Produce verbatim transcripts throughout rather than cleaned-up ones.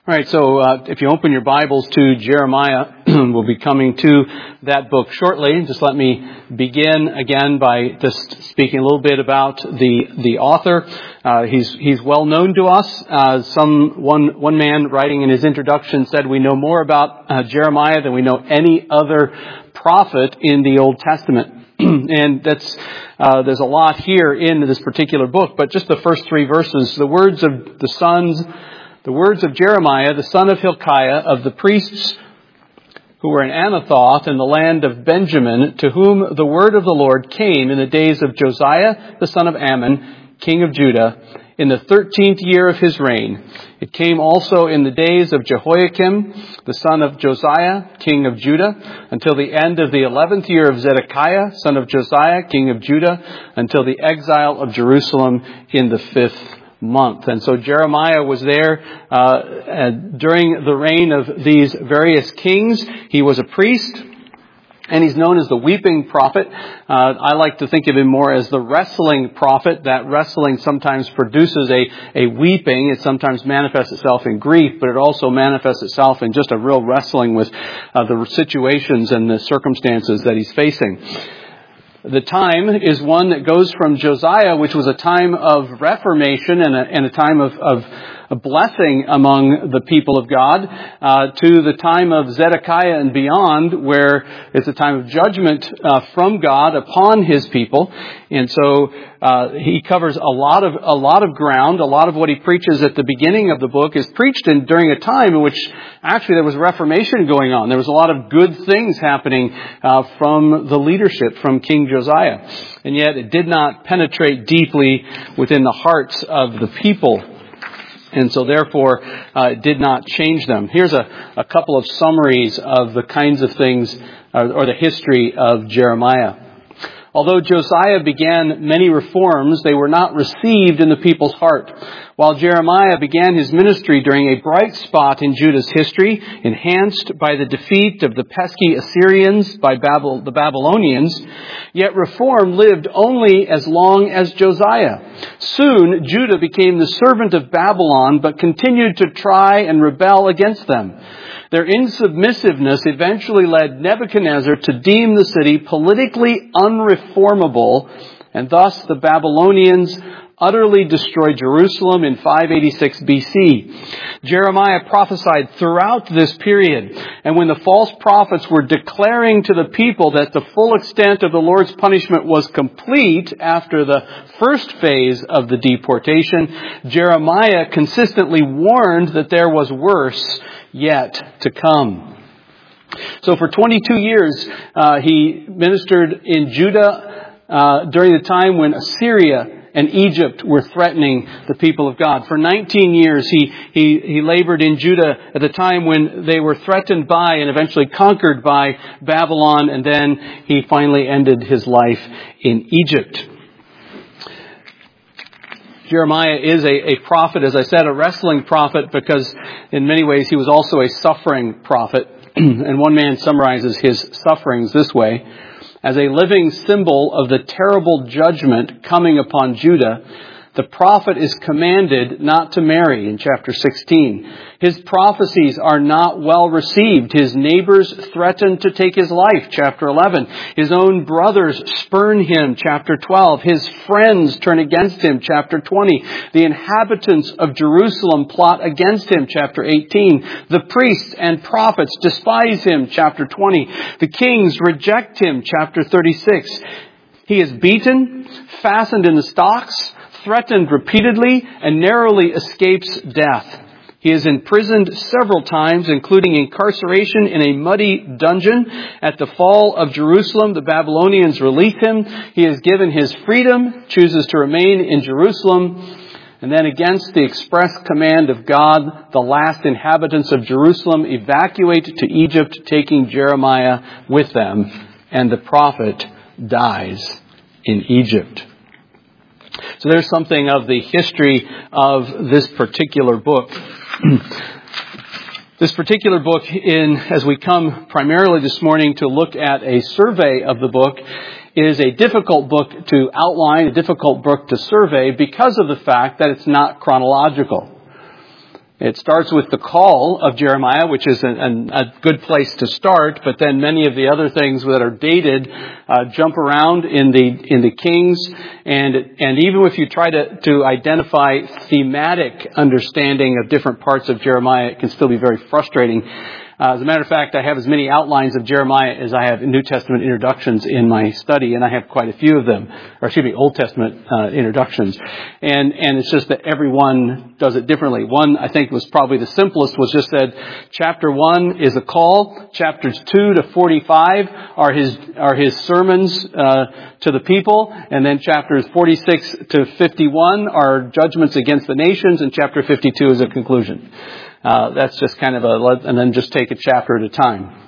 All right, so uh, if you open your Bibles to Jeremiah, we'll be coming to that book shortly. Just let me begin again by just speaking a little bit about the the author. Uh, he's he's well known to us. Uh, some one one man writing in his introduction said we know more about uh, Jeremiah than we know any other prophet in the Old Testament. And that's uh, there's a lot here in this particular book, but just the first three verses, the words of the sons. The words of Jeremiah, the son of Hilkiah, of the priests who were in Anathoth in the land of Benjamin, to whom the word of the Lord came in the days of Josiah, the son of Ammon, king of Judah, in the thirteenth year of his reign. It came also in the days of Jehoiakim, the son of Josiah, king of Judah, until the end of the eleventh year of Zedekiah, son of Josiah, king of Judah, until the exile of Jerusalem in the fifth month. And so Jeremiah was there uh, during the reign of these various kings. He was a priest, and he's known as the weeping prophet. Uh, I like to think of him more as the wrestling prophet. That wrestling sometimes produces a, a weeping. It sometimes manifests itself in grief, but it also manifests itself in just a real wrestling with uh, the situations and the circumstances that he's facing. The time is one that goes from Josiah, which was a time of reformation and a, and a time of, of a blessing among the people of God, uh, to the time of Zedekiah and beyond, where it's a time of judgment uh, from God upon His people. And so uh, he covers a lot of a lot of ground. A lot of what he preaches at the beginning of the book is preached in during a time in which actually there was reformation going on. There was a lot of good things happening uh, from the leadership, from King Josiah. And yet it did not penetrate deeply within the hearts of the people. And so therefore, uh, it did not change them. Here's a, a couple of summaries of the kinds of things, uh, or the history of Jeremiah. Although Josiah began many reforms, they were not received in the people's heart. While Jeremiah began his ministry during a bright spot in Judah's history, enhanced by the defeat of the pesky Assyrians by Babel, the Babylonians, yet reform lived only as long as Josiah. Soon, Judah became the servant of Babylon, but continued to try and rebel against them. Their insubmissiveness eventually led Nebuchadnezzar to deem the city politically unreformable, and thus the Babylonians utterly destroyed Jerusalem in five eighty-six B C. Jeremiah prophesied throughout this period, and when the false prophets were declaring to the people that the full extent of the Lord's punishment was complete after the first phase of the deportation, Jeremiah consistently warned that there was worse yet to come. So for twenty-two years, uh, he ministered in Judah uh, during the time when Assyria and Egypt were threatening the people of God. For nineteen years, he, he, he labored in Judah at the time when they were threatened by and eventually conquered by Babylon, and then he finally ended his life in Egypt. Jeremiah is a, a prophet, as I said, a wrestling prophet, because in many ways he was also a suffering prophet. And one man summarizes his sufferings this way: as a living symbol of the terrible judgment coming upon Judah, the prophet is commanded not to marry in chapter sixteen. His prophecies are not well received. His neighbors threaten to take his life, chapter eleven. His own brothers spurn him, chapter twelve. His friends turn against him, chapter twenty. The inhabitants of Jerusalem plot against him, chapter eighteen. The priests and prophets despise him, chapter twenty. The kings reject him, chapter thirty-six. He is beaten, fastened in the stocks, threatened repeatedly, and narrowly escapes death. He is imprisoned several times, including incarceration in a muddy dungeon. At the fall of Jerusalem, the Babylonians release him. He is given his freedom, chooses to remain in Jerusalem. And then, against the express command of God, the last inhabitants of Jerusalem evacuate to Egypt, taking Jeremiah with them. And the prophet dies in Egypt. So there's something of the history of this particular book. This particular book, in as we come primarily this morning to look at a survey of the book, is a difficult book to outline, a difficult book to survey because of the fact that it's not chronological. It starts with the call of Jeremiah, which is a, a good place to start, but then many of the other things that are dated uh, jump around in the in the Kings, and and even if you try to, to identify thematic understanding of different parts of Jeremiah, it can still be very frustrating. Uh, as a matter of fact, I have as many outlines of Jeremiah as I have New Testament introductions in my study, and I have quite a few of them, or excuse me, Old Testament uh, introductions. And and it's just that everyone does it differently. One, I think, was probably the simplest, was just said, chapter one is a call, chapters two to forty-five are his are his sermons uh, to the people, and then chapters forty-six to fifty-one are judgments against the nations, and chapter fifty-two is a conclusion. Uh, that's just kind of a, and then just take a chapter at a time.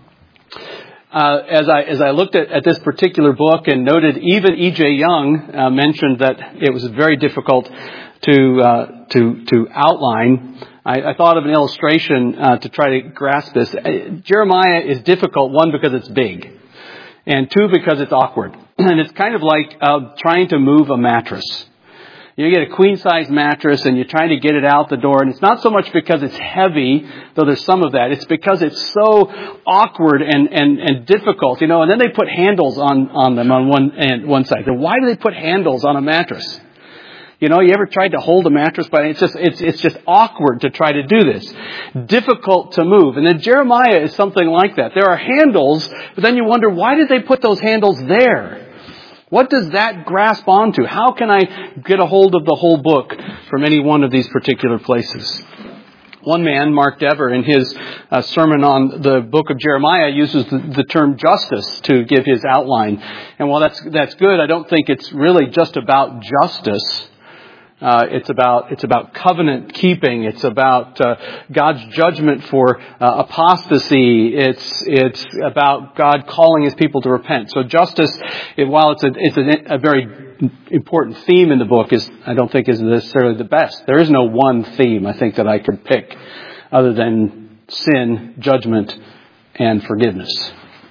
Uh, as I as I looked at, at this particular book and noted, even E J Young uh, mentioned that it was very difficult to uh, to to outline. I, I thought of an illustration uh, to try to grasp this. Uh, Jeremiah is difficult, one, because it's big, and two, because it's awkward. And it's kind of like uh, trying to move a mattress. You get a queen-size mattress and you're trying to get it out the door. And it's not so much because it's heavy, though there's some of that. It's because it's so awkward and, and, and difficult, you know. And then they put handles on, on them on one and one side. And why do they put handles on a mattress? You know, you ever tried to hold a mattress? But it's just, it's, it's just awkward to try to do this. Difficult to move. And then Jeremiah is something like that. There are handles, but then you wonder, why did they put those handles there? What does that grasp onto? How can I get a hold of the whole book from any one of these particular places? One man, Mark Dever, in his uh, sermon on the book of Jeremiah, uses the, the term justice to give his outline. And while that's that's good, I don't think it's really just about justice. Uh, it's about it's about covenant keeping. It's about uh, God's judgment for uh, apostasy. It's it's about God calling His people to repent. So justice, it, while it's a it's a, a very important theme in the book, is I don't think is necessarily the best. There is no one theme I think that I could pick other than sin, judgment, and forgiveness.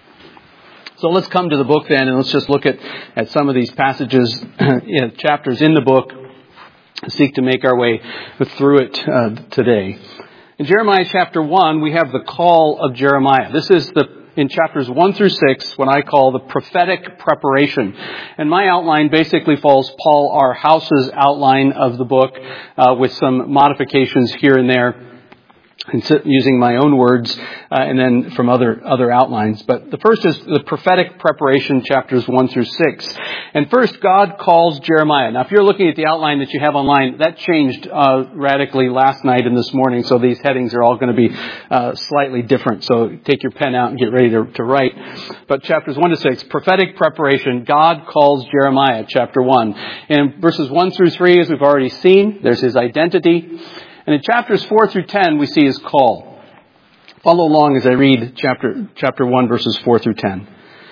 So let's come to the book then, and let's just look at at some of these passages, you know, chapters in the book. Seek to make our way through it uh, today. In Jeremiah chapter one, we have the call of Jeremiah. This is the in chapters one through six, what I call the prophetic preparation. And my outline basically follows Paul R. House's outline of the book, uh, with some modifications here and there, using my own words, uh, and then from other other outlines. But the first is the prophetic preparation, chapters one through six. And first, God calls Jeremiah. Now, if you're looking at the outline that you have online, that changed uh, radically last night and this morning, so these headings are all going to be uh, slightly different. So take your pen out and get ready to, to write. But chapters one to six, prophetic preparation, God calls Jeremiah, chapter one. And verses one through three, as we've already seen, there's his identity. And in chapters four through ten, we see his call. Follow along as I read chapter chapter one, verses four through ten.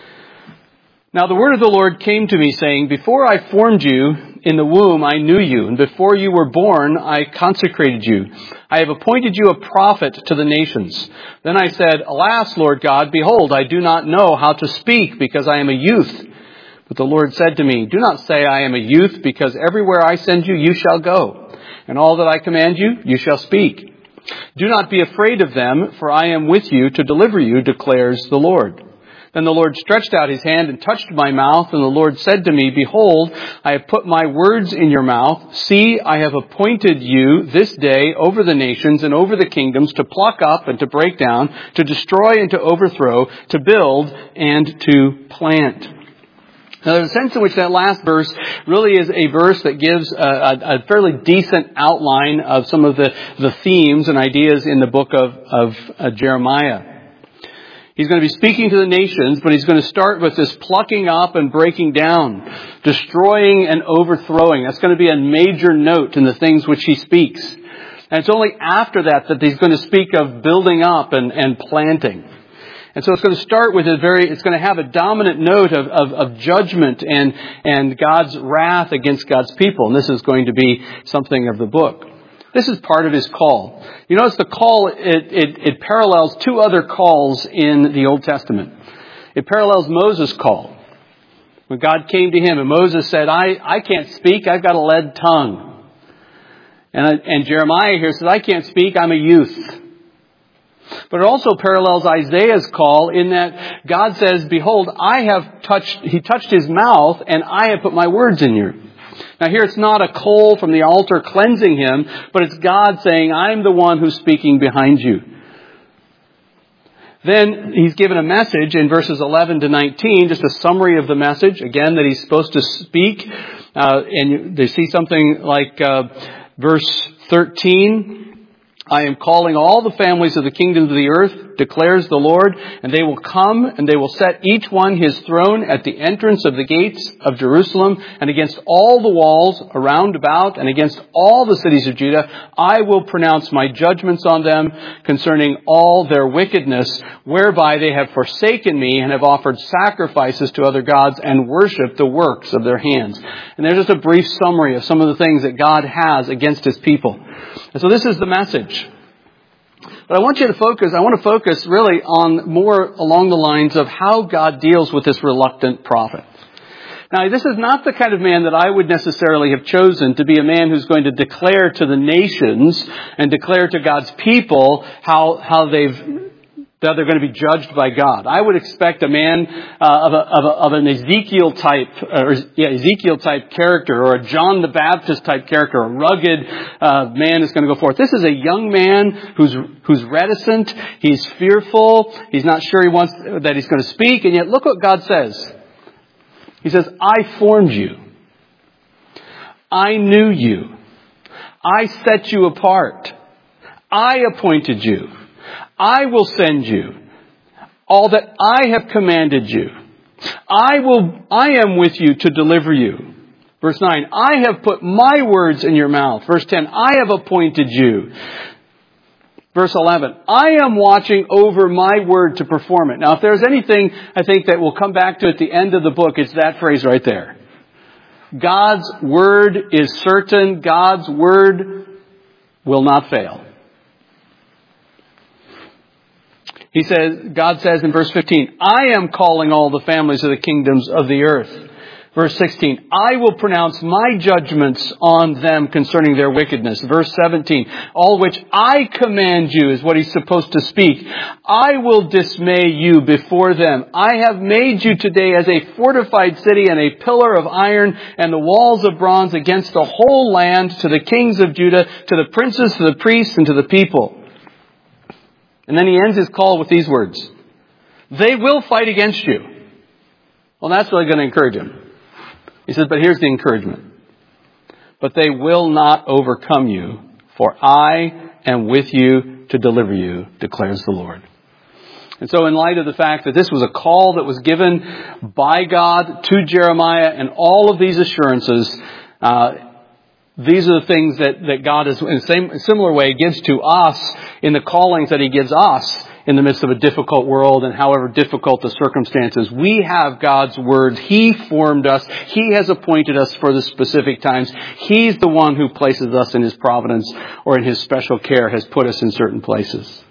Now the word of the Lord came to me, saying, Before I formed you in the womb, I knew you, and before you were born, I consecrated you. I have appointed you a prophet to the nations. Then I said, Alas, Lord God, behold, I do not know how to speak, because I am a youth. But the Lord said to me, Do not say I am a youth, because everywhere I send you, you shall go. And all that I command you, you shall speak. Do not be afraid of them, for I am with you to deliver you, declares the Lord. Then the Lord stretched out his hand and touched my mouth, and the Lord said to me, Behold, I have put my words in your mouth. See, I have appointed you this day over the nations and over the kingdoms to pluck up and to break down, to destroy and to overthrow, to build and to plant. Now, there's a sense in which that last verse really is a verse that gives a, a, a fairly decent outline of some of the, the themes and ideas in the book of, of uh, Jeremiah. He's going to be speaking to the nations, but he's going to start with this plucking up and breaking down, destroying and overthrowing. That's going to be a major note in the things which he speaks. And it's only after that that he's going to speak of building up and, and planting. And so it's going to start with a very, it's going to have a dominant note of, of, of judgment and, and God's wrath against God's people. And this is going to be something of the book. This is part of his call. You notice the call, it, it, it parallels two other calls in the Old Testament. It parallels Moses' call. When God came to him and Moses said, I, I can't speak, I've got a lead tongue. And, and Jeremiah here says, I can't speak, I'm a youth. But it also parallels Isaiah's call in that God says, behold, I have touched, he touched his mouth and I have put my words in you. Now here it's not a coal from the altar cleansing him, but it's God saying, I'm the one who's speaking behind you. Then he's given a message in verses eleven to nineteen, just a summary of the message, again, that he's supposed to speak. Uh, and you, they see something like uh, verse thirteen. I am calling all the families of the kingdoms of the earth, declares the Lord, and they will come and they will set each one his throne at the entrance of the gates of Jerusalem, and against all the walls around about and against all the cities of Judah, I will pronounce my judgments on them concerning all their wickedness, whereby they have forsaken me and have offered sacrifices to other gods and worshipped the works of their hands. And there's just a brief summary of some of the things that God has against his people. And so this is the message. But I want you to focus, I want to focus really on more along the lines of how God deals with this reluctant prophet. Now, this is not the kind of man that I would necessarily have chosen to be a man who's going to declare to the nations and declare to God's people how, how they've that they're going to be judged by God. I would expect a man uh, of, a, of, a, of an Ezekiel type, or yeah, Ezekiel type character, or a John the Baptist type character, a rugged uh, man is going to go forth. This is a young man who's who's reticent. He's fearful. He's not sure he wants that he's going to speak. And yet, look what God says. He says, "I formed you. I knew you. I set you apart. I appointed you. I will send you all that I have commanded you. I will, I am with you to deliver you." Verse nine, I have put my words in your mouth. Verse ten, I have appointed you. Verse eleven, I am watching over my word to perform it. Now, if there's anything I think that we'll come back to at the end of the book, it's that phrase right there. God's word is certain. God's word will not fail. He says, God says in verse fifteen, I am calling all the families of the kingdoms of the earth. Verse sixteen, I will pronounce my judgments on them concerning their wickedness. Verse seventeen, all which I command you is what he's supposed to speak. I will dismay you before them. I have made you today as a fortified city and a pillar of iron and the walls of bronze against the whole land, to the kings of Judah, to the princes, to the priests, and to the people. And then he ends his call with these words. They will fight against you. Well, that's really going to encourage him. He says, but here's the encouragement. But they will not overcome you, for I am with you to deliver you, declares the Lord. And so in light of the fact that this was a call that was given by God to Jeremiah and all of these assurances, uh, these are the things that, that God is, in the same similar way, gives to us in the callings that he gives us in the midst of a difficult world, and however difficult the circumstances. We have God's word. He formed us. He has appointed us for the specific times. He's the one who places us in his providence or in his special care, has put us in certain places.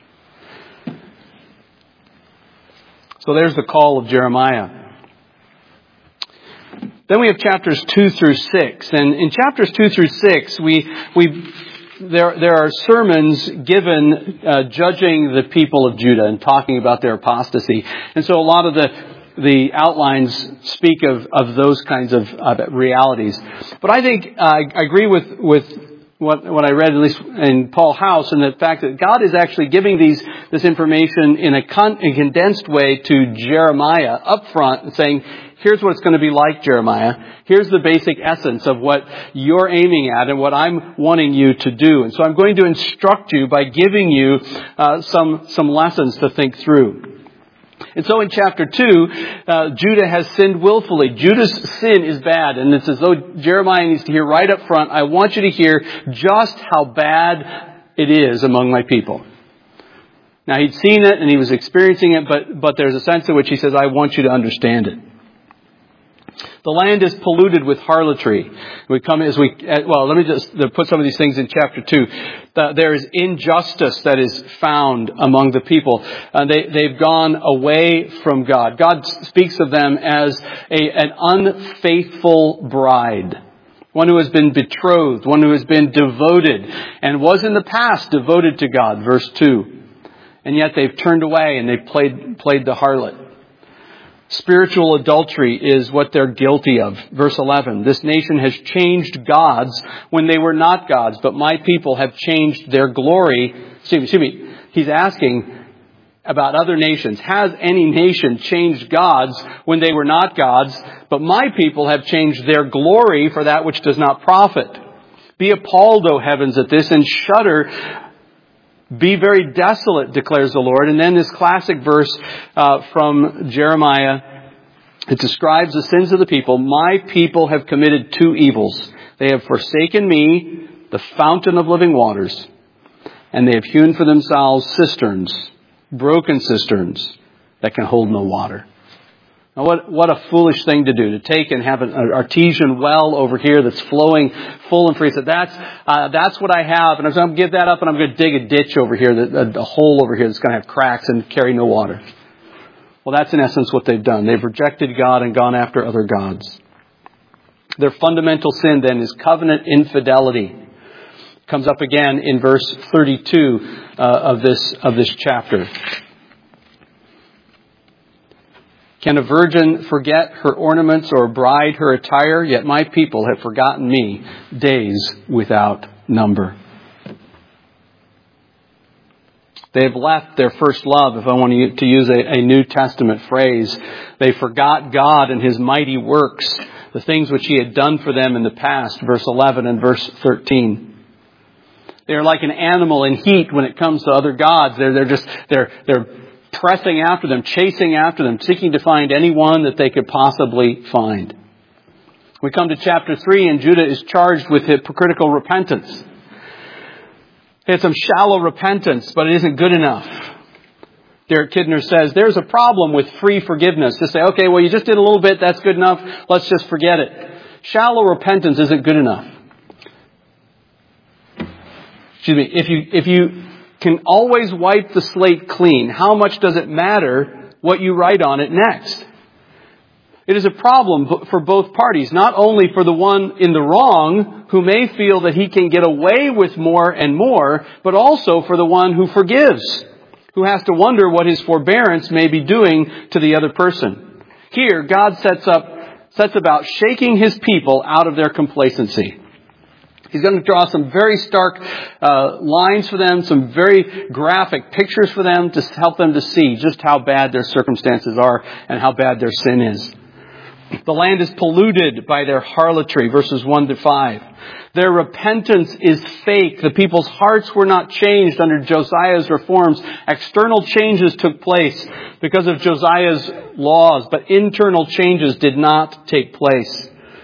So there's the call of Jeremiah. Then we have chapters two through six. And in chapters two through six, we, we, there, there are sermons given, uh, judging the people of Judah and talking about their apostasy. And so a lot of the, the outlines speak of, of those kinds of uh, realities. But I think, uh, I agree with, with what, what I read, at least in Paul House, and the fact that God is actually giving these, this information in a, con, a condensed way to Jeremiah up front and saying, here's what it's going to be like, Jeremiah. Here's the basic essence of what you're aiming at and what I'm wanting you to do. And so I'm going to instruct you by giving you uh, some some lessons to think through. And so in chapter two, uh, Judah has sinned willfully. Judah's sin is bad. And it's as though Jeremiah needs to hear right up front, I want you to hear just how bad it is among my people. Now, he'd seen it and he was experiencing it, but but there's a sense in which he says, I want you to understand it. The land is polluted with harlotry. We come as we, well, let me just put some of these things in chapter two. There is injustice that is found among the people. Uh, they, they've gone away from God. God speaks of them as a, an unfaithful bride. one who has been betrothed, one who has been devoted, and was in the past devoted to God, verse two. And yet they've turned away and they've played, played the harlot. Spiritual adultery is what they're guilty of. Verse eleven, this nation has changed gods when they were not gods, but my people have changed their glory. Excuse me, excuse me. He's asking about other nations. Has any nation changed gods when they were not gods? But my people have changed their glory for that which does not profit. Be appalled, O heavens, at this, and shudder. Be very desolate, declares the Lord. And then this classic verse uh, from Jeremiah. It describes the sins of the people. My people have committed two evils. They have forsaken me, the fountain of living waters, and they have hewn for themselves cisterns, broken cisterns that can hold no water. Now what, what a foolish thing to do, to take and have an artesian well over here that's flowing full and free. So that's, uh, that's what I have, and I'm going to give that up and I'm going to dig a ditch over here, a, a hole over here that's going to have cracks and carry no water. Well, that's in essence what they've done. They've rejected God and gone after other gods. Their fundamental sin then is covenant infidelity. It comes up again in verse thirty-two uh, of this of this chapter. Can a virgin forget her ornaments or a bride her attire? Yet my people have forgotten me days without number. They have left their first love, if I want to use a, a New Testament phrase. They forgot God and His mighty works, the things which He had done for them in the past, verse eleven and verse thirteen. They are like an animal in heat when it comes to other gods. They're, they're just, they're, they're pressing after them, chasing after them, seeking to find anyone that they could possibly find. We come to chapter three and Judah is charged with hypocritical repentance. It's some shallow repentance, but it isn't good enough. Derek Kidner says there's a problem with free forgiveness. To say, okay, well, you just did a little bit, that's good enough, let's just forget it. Shallow repentance isn't good enough. Excuse me, if you, if you can always wipe the slate clean, how much does it matter what you write on it next? It is a problem for both parties, not only for the one in the wrong who may feel that he can get away with more and more, but also for the one who forgives, who has to wonder what his forbearance may be doing to the other person. Here, God sets up, sets about shaking His people out of their complacency. He's going to draw some very stark uh, lines for them, some very graphic pictures for them to help them to see just how bad their circumstances are and how bad their sin is. The land is polluted by their harlotry, verses one to five. Their repentance is fake. The people's hearts were not changed under Josiah's reforms. External changes took place because of Josiah's laws, but internal changes did not take place.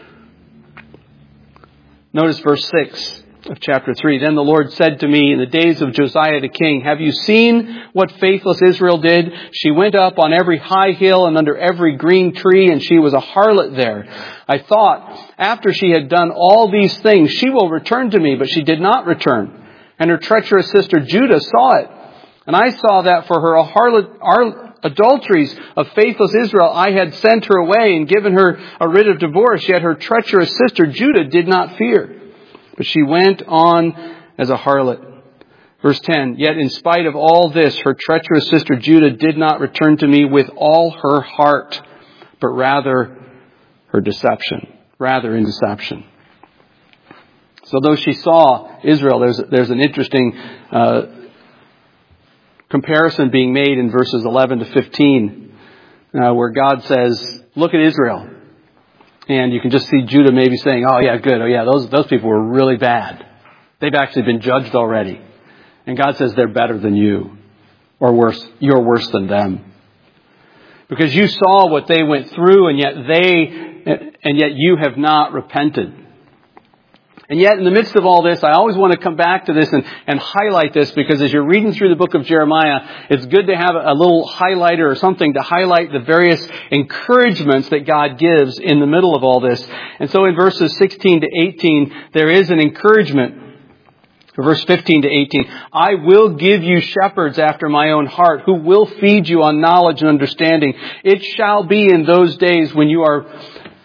Notice verse six of chapter three. Then the Lord said to me in the days of Josiah the king, have you seen what faithless Israel did? She went up on every high hill and under every green tree, and she was a harlot there. I thought, after she had done all these things, she will return to me, but she did not return. And her treacherous sister Judah saw it. And I saw that for her harlot, our adulteries of faithless Israel, I had sent her away and given her a writ of divorce. Yet her treacherous sister Judah did not fear, but she went on as a harlot. Verse ten, yet in spite of all this, her treacherous sister Judah did not return to me with all her heart, but rather her deception, rather in deception. So though she saw Israel, there's, there's an interesting uh, comparison being made in verses eleven to fifteen, uh, where God says, look at Israel. And you can just see Judah maybe saying, oh yeah, good. Oh yeah, those, those people were really bad. They've actually been judged already. And God says they're better than you. Or worse, you're worse than them. Because you saw what they went through, and yet they, and yet you have not repented. And yet in the midst of all this, I always want to come back to this and, and highlight this, because as you're reading through the book of Jeremiah, it's good to have a little highlighter or something to highlight the various encouragements that God gives in the middle of all this. And so in verses sixteen to eighteen, there is an encouragement. Verse fifteen to eighteen, I will give you shepherds after my own heart, who will feed you on knowledge and understanding. It shall be in those days when you are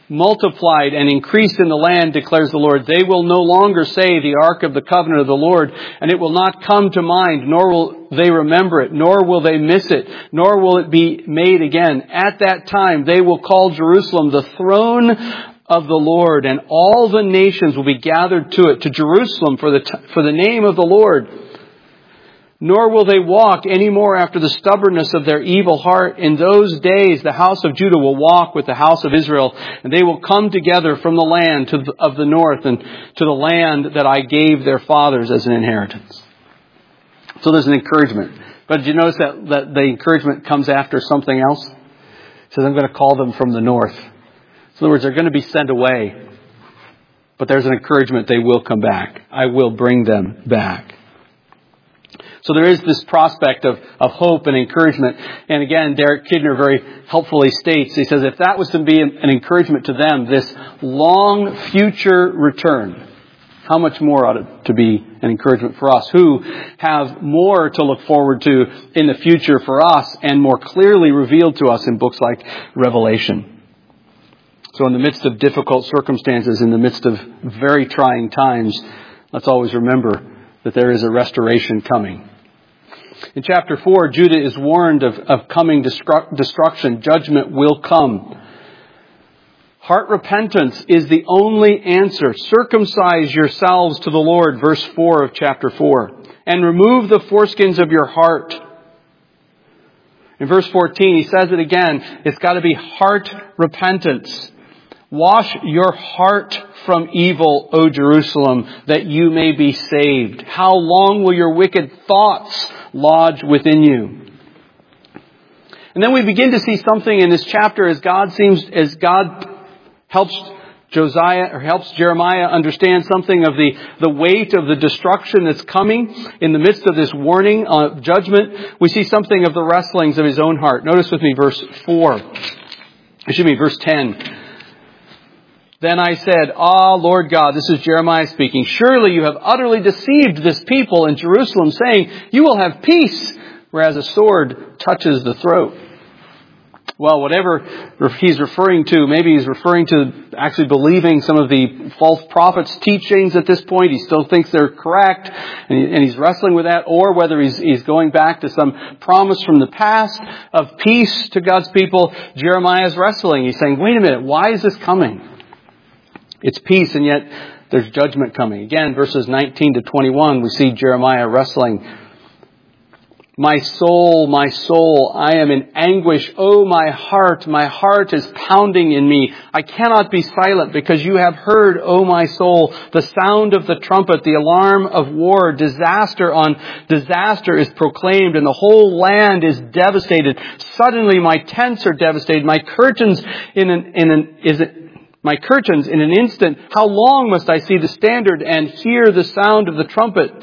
multiplied and increased in the land, declares the Lord. They will no longer say the ark of the covenant of the Lord, and it will not come to mind, nor will they remember it, nor will they miss it, nor will it be made again. At that time, they will call Jerusalem the throne of the Lord, and all the nations will be gathered to it, to Jerusalem for the, t- for the name of the Lord. Nor will they walk any more after the stubbornness of their evil heart. In those days, the house of Judah will walk with the house of Israel, and they will come together from the land to the, of the north and to the land that I gave their fathers as an inheritance. So there's an encouragement. But did you notice that, that the encouragement comes after something else? It says, I'm going to call them from the north. So in other words, they're going to be sent away. But there's an encouragement, they will come back. I will bring them back. So there is this prospect of, of hope and encouragement. And again, Derek Kidner very helpfully states, he says, if that was to be an, an encouragement to them, this long future return, how much more ought it to be an encouragement for us who have more to look forward to in the future for us and more clearly revealed to us in books like Revelation. So in the midst of difficult circumstances, in the midst of very trying times, let's always remember that there is a restoration coming. In chapter four, Judah is warned of, of coming destru- destruction. Judgment will come. Heart repentance is the only answer. Circumcise yourselves to the Lord, verse four of chapter four, and remove the foreskins of your heart. In verse fourteen, he says it again. It's got to be heart repentance. Wash your heart from evil, O Jerusalem, that you may be saved. How long will your wicked thoughts lodge within you? And then we begin to see something in this chapter as God seems, as God helps Josiah or helps Jeremiah understand something of the, the weight of the destruction that's coming in the midst of this warning of judgment. We see something of the wrestlings of his own heart. Notice with me verse four. Excuse me, verse ten. Then I said, Ah, Lord God, this is Jeremiah speaking, surely you have utterly deceived this people in Jerusalem, saying, you will have peace, whereas a sword touches the throat. Well, whatever he's referring to, maybe he's referring to actually believing some of the false prophets' teachings at this point. He still thinks they're correct, and he's wrestling with that, or whether he's, he's going back to some promise from the past of peace to God's people. Jeremiah's wrestling. He's saying, wait a minute, why is this coming? It's peace, and yet there's judgment coming. Again, verses nineteen to twenty-one, we see Jeremiah wrestling. My soul, my soul, I am in anguish. Oh, my heart, my heart is pounding in me. I cannot be silent because you have heard, oh, my soul, the sound of the trumpet, the alarm of war. Disaster on disaster is proclaimed, and the whole land is devastated. Suddenly, my tents are devastated. My curtains in an, in an, is it, My curtains in an instant. How long must I see the standard and hear the sound of the trumpet?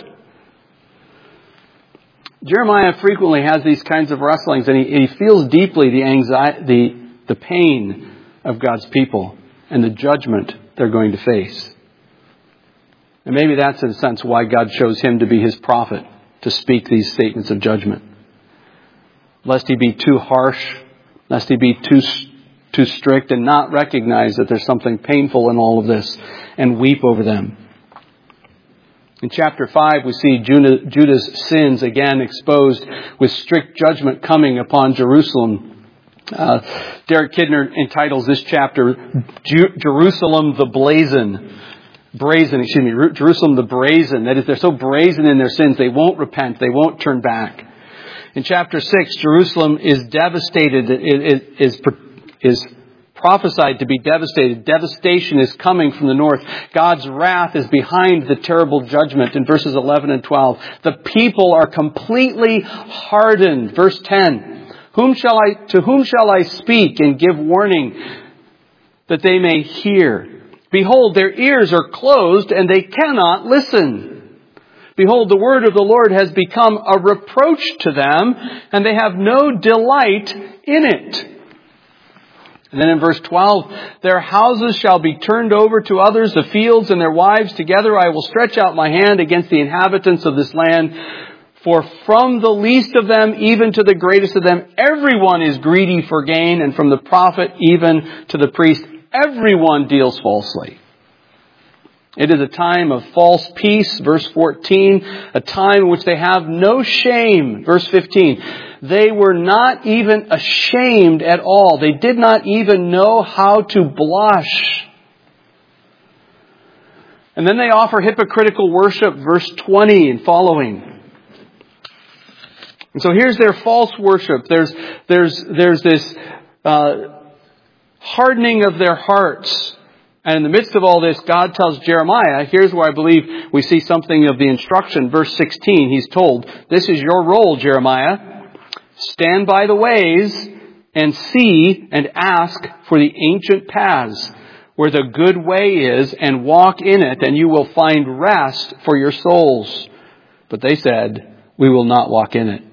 Jeremiah frequently has these kinds of wrestlings, and he, he feels deeply the anxiety, the, the pain of God's people and the judgment they're going to face. And maybe that's in a sense why God chose him to be his prophet, to speak these statements of judgment. Lest he be too harsh, lest he be too too strict and not recognize that there's something painful in all of this and weep over them. In chapter five, we see Judah's sins again exposed with strict judgment coming upon Jerusalem. Uh, Derek Kidner entitles this chapter, Jerusalem the Brazen. Brazen, excuse me, Jerusalem the Brazen. That is, they're so brazen in their sins, they won't repent, they won't turn back. In chapter six, Jerusalem is devastated, is, is is prophesied to be devastated. Devastation is coming from the north. God's wrath is behind the terrible judgment in verses eleven and twelve. The people are completely hardened. Verse ten. Whom shall I, to whom shall I speak and give warning that they may hear? Behold, their ears are closed and they cannot listen. Behold, the word of the Lord has become a reproach to them, and they have no delight in it. And then in verse twelve, their houses shall be turned over to others, the fields and their wives together. I will stretch out my hand against the inhabitants of this land. For from the least of them, even to the greatest of them, everyone is greedy for gain. And from the prophet even to the priest, Everyone deals falsely. It is a time of false peace, verse fourteen, a time in which they have no shame, verse fifteen. They were not even ashamed at all. They did not even know how to blush. And then they offer hypocritical worship, verse twenty and following. And so here's their false worship. There's, there's, there's this uh, hardening of their hearts. And in the midst of all this, God tells Jeremiah, here's where I believe we see something of the instruction. Verse sixteen, he's told, this is your role, Jeremiah. Stand by the ways and see and ask for the ancient paths where the good way is, and walk in it, and you will find rest for your souls. But they said, we will not walk in it.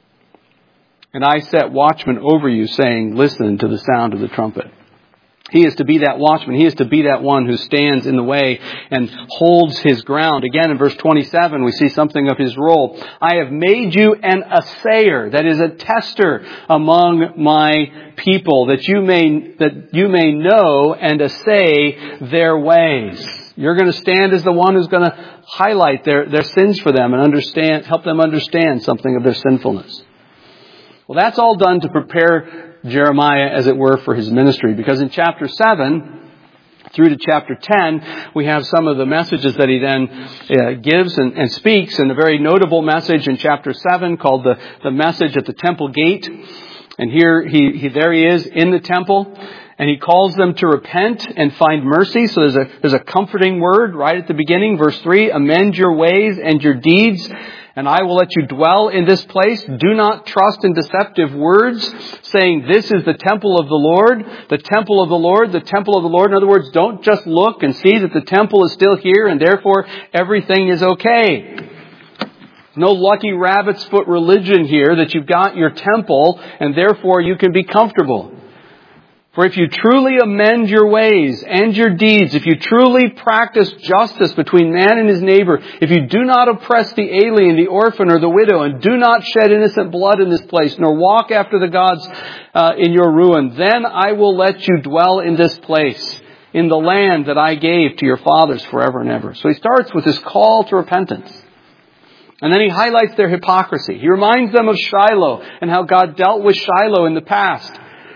And I set watchmen over you, saying, listen to the sound of the trumpet. He is to be that watchman. He is to be that one who stands in the way and holds his ground. Again, in verse twenty-seven, we see something of his role. I have made you an assayer, that is a tester among my people, that you may, that you may know and assay their ways. You're going to stand as the one who's going to highlight their, their sins for them and understand, help them understand something of their sinfulness. Well, that's all done to prepare Jeremiah, as it were, for his ministry. Because in chapter seven through to chapter ten, we have some of the messages that he then uh, gives and, and speaks. And a very notable message in chapter seven called the, the message at the temple gate. And here, he, he there he is in the temple. And he calls them to repent and find mercy. So there's a, there's a comforting word right at the beginning. Verse three, amend your ways and your deeds, and I will let you dwell in this place. Do not trust in deceptive words, saying, this is the temple of the Lord, the temple of the Lord, the temple of the Lord. In other words, don't just look and see that the temple is still here and therefore everything is okay. No lucky rabbit's foot religion here that you've got your temple and therefore you can be comfortable. For if you truly amend your ways and your deeds, if you truly practice justice between man and his neighbor, if you do not oppress the alien, the orphan, or the widow, and do not shed innocent blood in this place, nor walk after the gods uh, in your ruin, then I will let you dwell in this place, in the land that I gave to your fathers forever and ever. So he starts with this call to repentance. And then he highlights their hypocrisy. He reminds them of Shiloh and how God dealt with Shiloh in the past.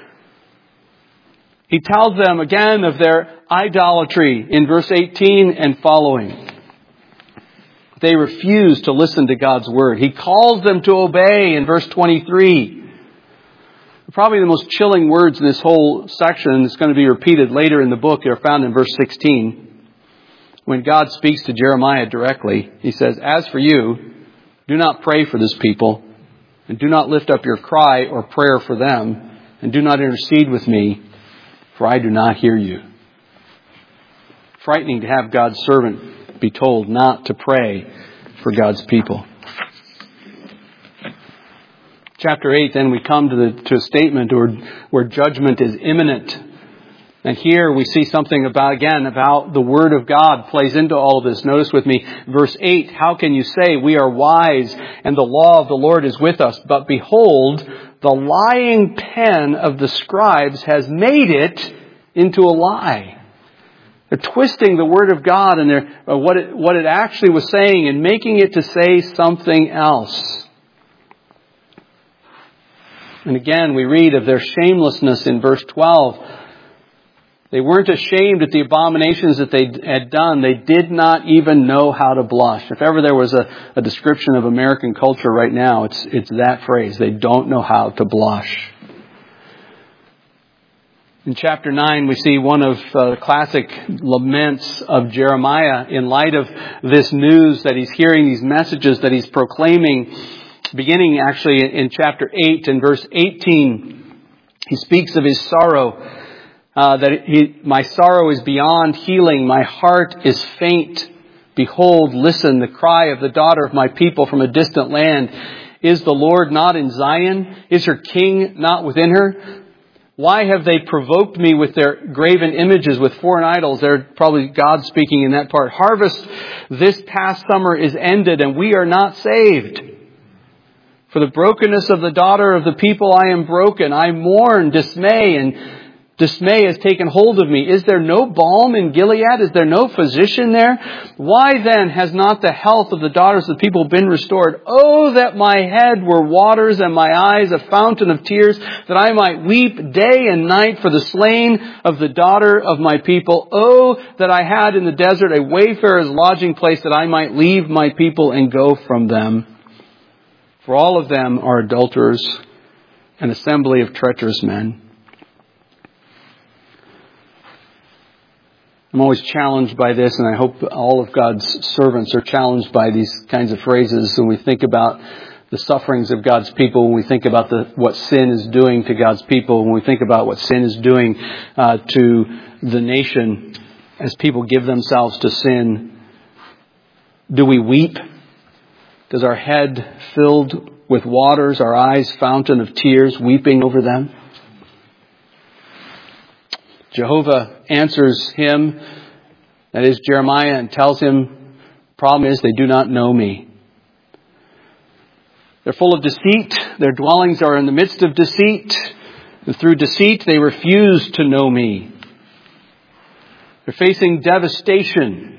He tells them again of their idolatry in verse eighteen and following. They refuse to listen to God's word. He calls them to obey in verse twenty-three. Probably the most chilling words in this whole section is going to be repeated later in the book. They're found in verse sixteen. When God speaks to Jeremiah directly, he says, as for you, do not pray for this people, and do not lift up your cry or prayer for them, and do not intercede with me, for I do not hear you. Frightening to have God's servant be told not to pray for God's people. Chapter eight, then we come to, the, to a statement where, where judgment is imminent. And here we see something about, again, about the Word of God plays into all of this. Notice with me, verse eight, how can you say we are wise and the law of the Lord is with us? But behold, the lying pen of the scribes has made it into a lie. They're twisting the Word of God and they're, uh, what, it, what it actually was saying and making it to say something else. And again, we read of their shamelessness in verse twelve. They weren't ashamed at the abominations that they had done. They did not even know how to blush. If ever there was a, a description of American culture right now, it's, it's that phrase. They don't know how to blush. In chapter nine, we see one of uh, the classic laments of Jeremiah in light of this news that he's hearing, these messages that he's proclaiming, beginning actually in chapter eight and verse eighteen. He speaks of his sorrow. Uh, that he, my sorrow is beyond healing. My heart is faint. Behold, listen, the cry of the daughter of my people from a distant land. Is the Lord not in Zion? Is her king not within her? Why have they provoked me with their graven images, with foreign idols? They're probably God speaking in that part. Harvest this past summer is ended and we are not saved. For the brokenness of the daughter of the people I am broken. I mourn, dismay, and Dismay has taken hold of me. Is there no balm in Gilead? Is there no physician there? Why then has not the health of the daughters of the people been restored? Oh, that my head were waters and my eyes a fountain of tears, that I might weep day and night for the slain of the daughter of my people. Oh, that I had in the desert a wayfarer's lodging place, that I might leave my people and go from them. For all of them are adulterers, an assembly of treacherous men. I'm always challenged by this, and I hope all of God's servants are challenged by these kinds of phrases when we think about the sufferings of God's people, when we think about the, what sin is doing to God's people, when we think about what sin is doing uh, to the nation as people give themselves to sin. Do we weep? Does our head filled with waters, our eyes fountain of tears, weeping over them? Jehovah answers him, that is Jeremiah, and tells him, problem is they do not know me. They're full of deceit. Their dwellings are in the midst of deceit. And through deceit they refuse to know me. They're facing devastation.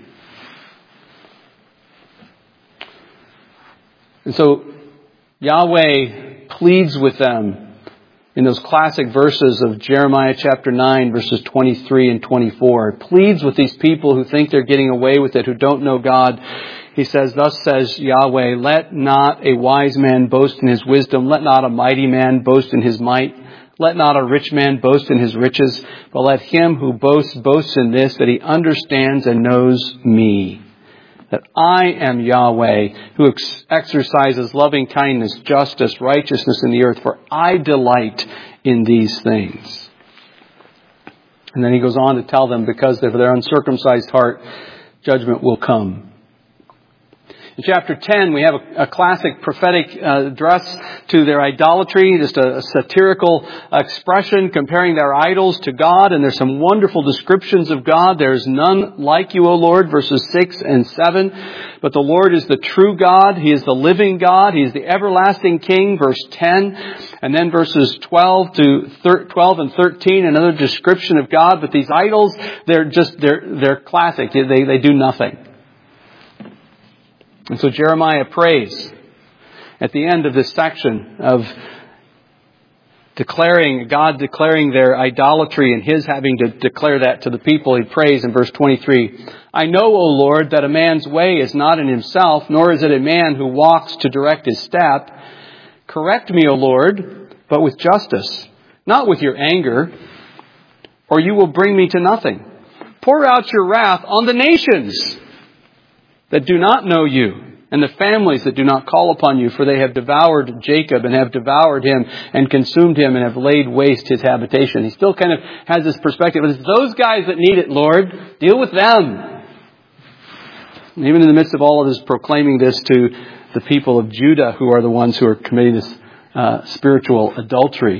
And so Yahweh pleads with them in those classic verses of Jeremiah chapter nine, verses twenty-three and twenty-four. It pleads with these people who think they're getting away with it, who don't know God. He says, thus says Yahweh, let not a wise man boast in his wisdom. Let not a mighty man boast in his might. Let not a rich man boast in his riches. But let him who boasts, boast in this, that he understands and knows me. That I am Yahweh, who ex- exercises loving kindness, justice, righteousness in the earth, for I delight in these things. And then he goes on to tell them, because of their uncircumcised heart, judgment will come. In chapter ten, we have a, a classic prophetic uh, address to their idolatry, just a, a satirical expression comparing their idols to God. And there's some wonderful descriptions of God. There's none like you, O Lord, verses six and seven. But the Lord is the true God. He is the living God. He is the everlasting King, verse ten. And then verses twelve to twelve and thirteen, another description of God. But these idols, they're just, they're, they're classic. They, they do nothing. And so Jeremiah prays at the end of this section of declaring, God declaring their idolatry and his having to declare that to the people. He prays in verse twenty-three, I know, O Lord, that a man's way is not in himself, nor is it a man who walks to direct his step. Correct me, O Lord, but with justice, not with your anger, or you will bring me to nothing. Pour out your wrath on the nations that do not know you, and the families that do not call upon you, for they have devoured Jacob and have devoured him and consumed him and have laid waste his habitation. He still kind of has this perspective. It's those guys that need it, Lord. Deal with them. And even in the midst of all of this, proclaiming this to the people of Judah, who are the ones who are committing this uh, spiritual adultery.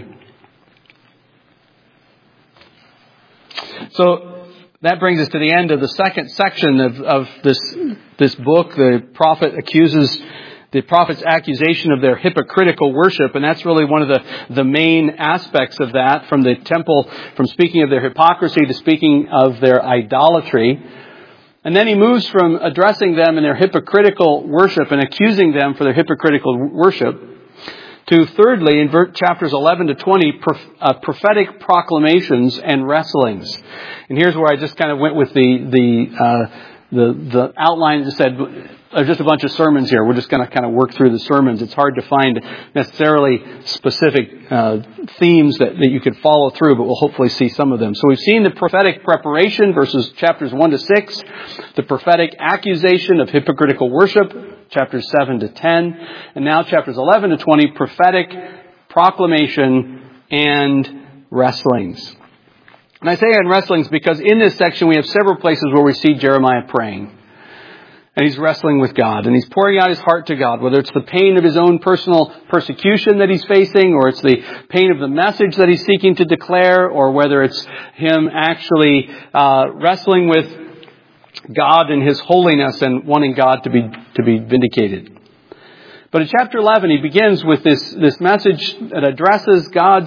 So, that brings us to the end of the second section of, of this this book. The prophet accuses, the prophet's accusation of their hypocritical worship, and that's really one of the, the main aspects of that, from the temple, from speaking of their hypocrisy to speaking of their idolatry. And then he moves from addressing them in their hypocritical worship and accusing them for their hypocritical worship to, thirdly, in chapters eleven to twenty, prophetic proclamations and wrestlings. And here's where I just kind of went with the the uh, the, the outline that said, there's just a bunch of sermons here. We're just going to kind of work through the sermons. It's hard to find necessarily specific uh, themes that, that you could follow through, but we'll hopefully see some of them. So we've seen the prophetic preparation, verses chapters one to six, the prophetic accusation of hypocritical worship, chapters seven to ten, and now chapters eleven to twenty, prophetic proclamation and wrestlings. And I say in wrestlings because in this section we have several places where we see Jeremiah praying. And he's wrestling with God, and he's pouring out his heart to God, whether it's the pain of his own personal persecution that he's facing, or it's the pain of the message that he's seeking to declare, or whether it's him actually uh, wrestling with God and his holiness and wanting God to be to be vindicated. But in chapter eleven, he begins with this, this message that addresses God's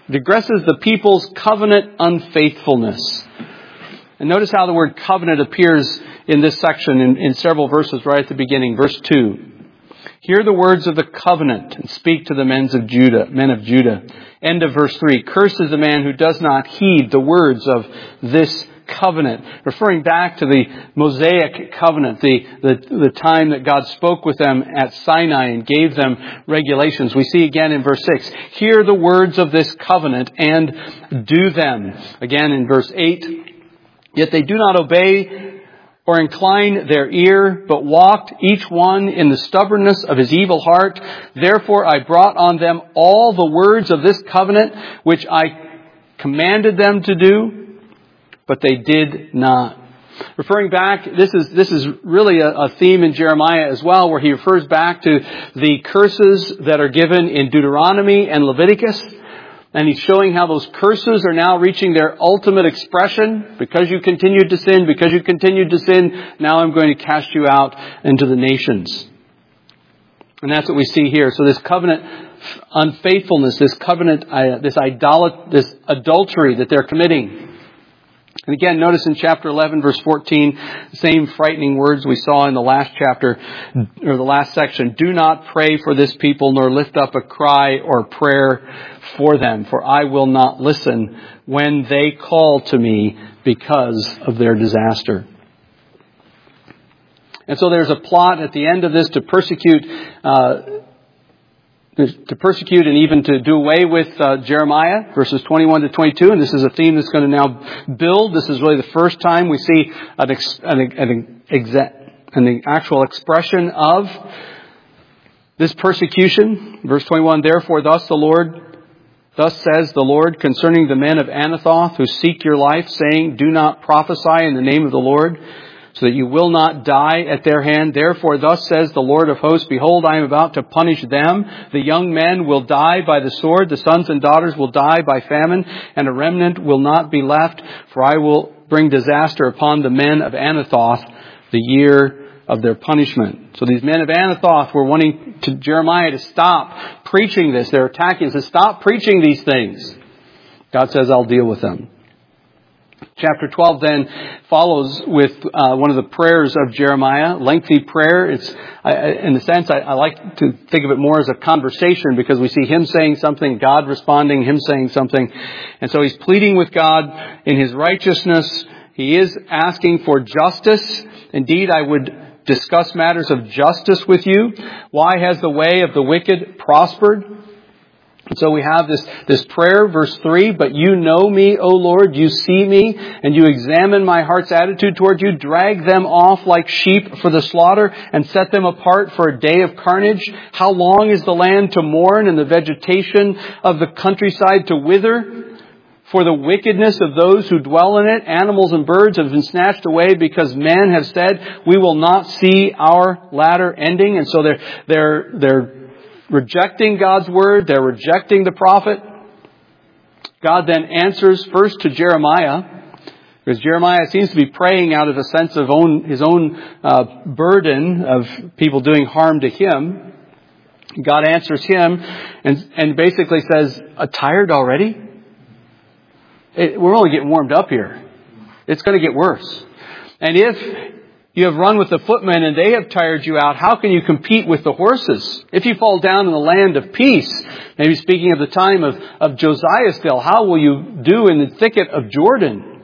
It addresses the people's covenant unfaithfulness. And notice how the word covenant appears in this section in, in several verses right at the beginning. Verse two. Hear the words of the covenant and speak to the men of Judah, men of Judah. End of verse three. Cursed is the man who does not heed the words of this covenant. Referring back to the Mosaic covenant, the, the, the time that God spoke with them at Sinai and gave them regulations. We see again in verse six. Hear the words of this covenant and do them. Again in verse eight. Yet they do not obey or incline their ear, but walked each one in the stubbornness of his evil heart. Therefore I brought on them all the words of this covenant, which I commanded them to do, but they did not. Referring back, this is this is really a, a theme in Jeremiah as well, where he refers back to the curses that are given in Deuteronomy and Leviticus. And he's showing how those curses are now reaching their ultimate expression. Because you continued to sin, because you continued to sin, now I'm going to cast you out into the nations. And that's what we see here. So this covenant unfaithfulness, this covenant, uh, this idolat, this adultery that they're committing. And again, notice in chapter eleven, verse fourteen, the same frightening words we saw in the last chapter, or the last section. Do not pray for this people, nor lift up a cry or prayer for them, for I will not listen when they call to me because of their disaster. And so there's a plot at the end of this to persecute uh to persecute and even to do away with uh, Jeremiah, verses twenty-one to twenty-two. And this is a theme that's going to now build. This is really the first time we see an, ex- an, an, exa- an actual expression of this persecution. Verse twenty-one, therefore thus the Lord, thus says the Lord concerning the men of Anathoth who seek your life, saying, do not prophesy in the name of the Lord, so that you will not die at their hand. Therefore, thus says the Lord of hosts, behold, I am about to punish them. The young men will die by the sword. The sons and daughters will die by famine, and a remnant will not be left. For I will bring disaster upon the men of Anathoth, the year of their punishment. So these men of Anathoth were wanting to Jeremiah to stop preaching this. They're attacking. To stop preaching these things. God says, I'll deal with them. Chapter twelve then follows with uh, one of the prayers of Jeremiah, lengthy prayer. It's, I, in a sense, I, I like to think of it more as a conversation because we see him saying something, God responding, him saying something. And so he's pleading with God in his righteousness. He is asking for justice. Indeed, I would discuss matters of justice with you. Why has the way of the wicked prospered? And so we have this, this prayer, verse three, but you know me, O Lord, you see me, and you examine my heart's attitude toward you. Drag them off like sheep for the slaughter, and set them apart for a day of carnage. How long is the land to mourn, and the vegetation of the countryside to wither? For the wickedness of those who dwell in it, animals and birds have been snatched away, because men have said, we will not see our latter ending. And so they're, they're, they're, rejecting God's word. They're rejecting the prophet. God then answers first to Jeremiah, because Jeremiah seems to be praying out of a sense of own, his own uh, burden of people doing harm to him. God answers him and, and basically says, uh, tired already? It, we're only getting warmed up here. It's going to get worse. And if you have run with the footmen and they have tired you out, how can you compete with the horses? If you fall down in the land of peace, maybe speaking of the time of, of Josiah still, how will you do in the thicket of Jordan?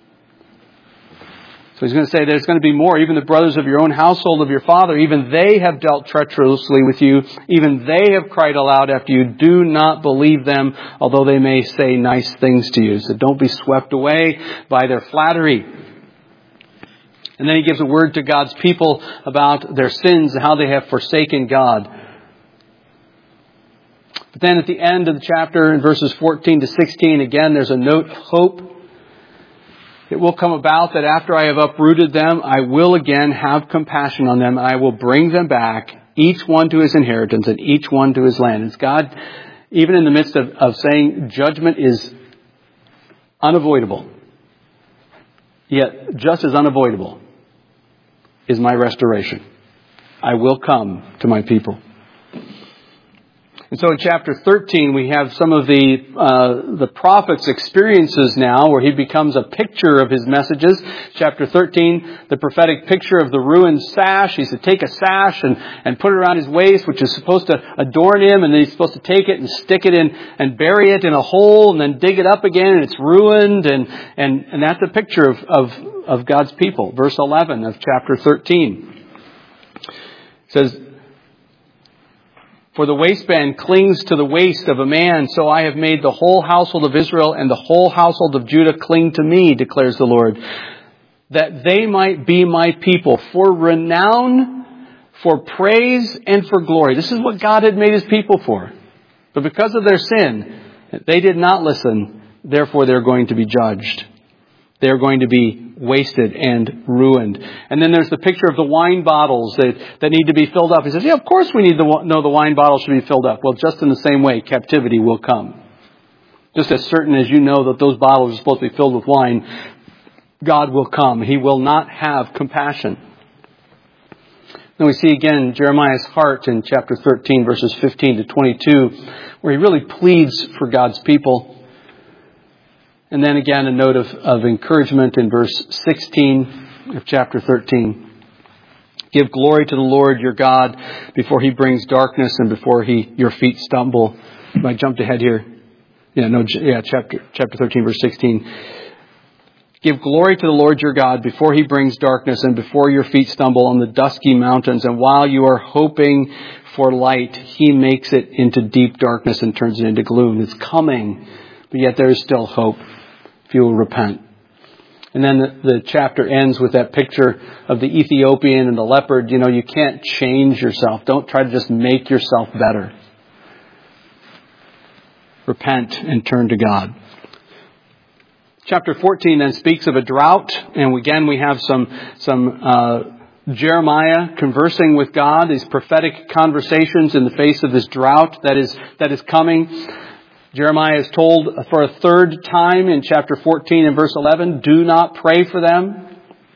So he's going to say there's going to be more. Even the brothers of your own household of your father, even they have dealt treacherously with you. Even they have cried aloud after you. Do not believe them, although they may say nice things to you. So don't be swept away by their flattery. And then he gives a word to God's people about their sins and how they have forsaken God. But then at the end of the chapter, in verses fourteen to sixteen, again, there's a note of hope. It will come about that after I have uprooted them, I will again have compassion on them, and I will bring them back, each one to his inheritance and each one to his land. It's God, even in the midst of, of saying judgment is unavoidable, yet just as unavoidable is my restoration. I will come to my people. And so in chapter thirteen, we have some of the uh, the prophet's experiences now, where he becomes a picture of his messages. Chapter thirteen, the prophetic picture of the ruined sash. He's to take a sash and, and put it around his waist, which is supposed to adorn him, and then he's supposed to take it and stick it in and bury it in a hole and then dig it up again, and it's ruined. And, and, and that's a picture of, of, of God's people. Verse eleven of chapter thirteen says, "For the waistband clings to the waist of a man, so I have made the whole household of Israel and the whole household of Judah cling to me, declares the Lord, that they might be my people, for renown, for praise, and for glory." This is what God had made His people for. But because of their sin, they did not listen. Therefore, they're going to be judged. They're going to be wasted and ruined. And then there's the picture of the wine bottles that, that need to be filled up. He says, yeah, of course we need to know the wine bottle should be filled up. Well, just in the same way, captivity will come. Just as certain as you know that those bottles are supposed to be filled with wine, God will come. He will not have compassion. Then we see again Jeremiah's heart in chapter thirteen, verses fifteen to twenty-two, where he really pleads for God's people. And then again, a note of, of encouragement in verse sixteen of chapter thirteen. "Give glory to the Lord your God before He brings darkness and before He your feet stumble." I jumped ahead here. Yeah, no, yeah, chapter chapter thirteen, verse sixteen. "Give glory to the Lord your God before He brings darkness and before your feet stumble on the dusky mountains. And while you are hoping for light, He makes it into deep darkness and turns it into gloom." It's coming, but yet there is still hope if you will repent. And then the, the chapter ends with that picture of the Ethiopian and the leopard. You know, you can't change yourself. Don't try to just make yourself better. Repent and turn to God. Chapter fourteen then speaks of a drought. And again, we have some, some, uh, Jeremiah conversing with God, these prophetic conversations in the face of this drought that is, that is coming. Jeremiah is told for a third time in chapter fourteen and verse eleven, do not pray for them.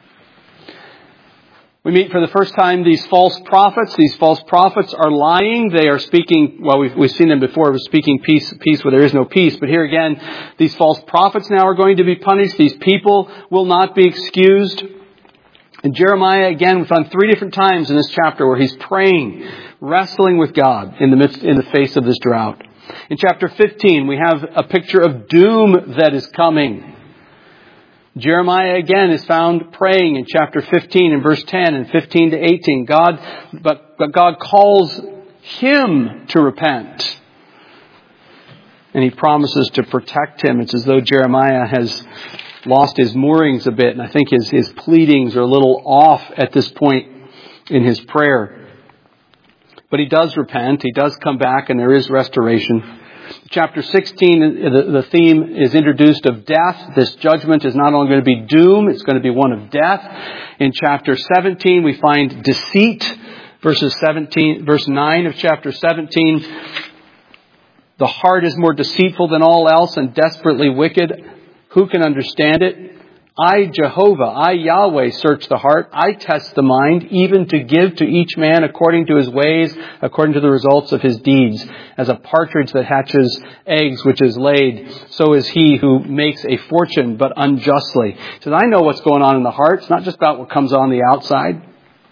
We meet for the first time these false prophets. These false prophets are lying. They are speaking, well, we've, we've seen them before, was speaking peace, peace where there is no peace. But here again, these false prophets now are going to be punished. These people will not be excused. And Jeremiah, again, we found three different times in this chapter where he's praying, wrestling with God in the midst, in the face of this drought. In chapter fifteen, we have a picture of doom that is coming. Jeremiah again is found praying in chapter fifteen and verse ten and fifteen to eighteen. God, but, but God calls him to repent. And He promises to protect him. It's as though Jeremiah has lost his moorings a bit. And I think his, his pleadings are a little off at this point in his prayer. But he does repent. He does come back, and there is restoration. Chapter sixteen, the, the theme is introduced of death. This judgment is not only going to be doom, it's going to be one of death. In chapter seventeen, we find deceit. Verses seventeen, verse nine of chapter seventeen. "The heart is more deceitful than all else and desperately wicked. Who can understand it? I, Jehovah, I, Yahweh, search the heart. I test the mind, even to give to each man according to his ways, according to the results of his deeds. As a partridge that hatches eggs which is laid, so is he who makes a fortune, but unjustly." He says, I know what's going on in the heart. It's not just about what comes on the outside.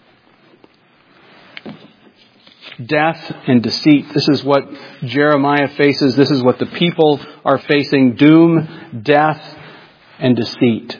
Death and deceit. This is what Jeremiah faces. This is what the people are facing. Doom, death, and deceit.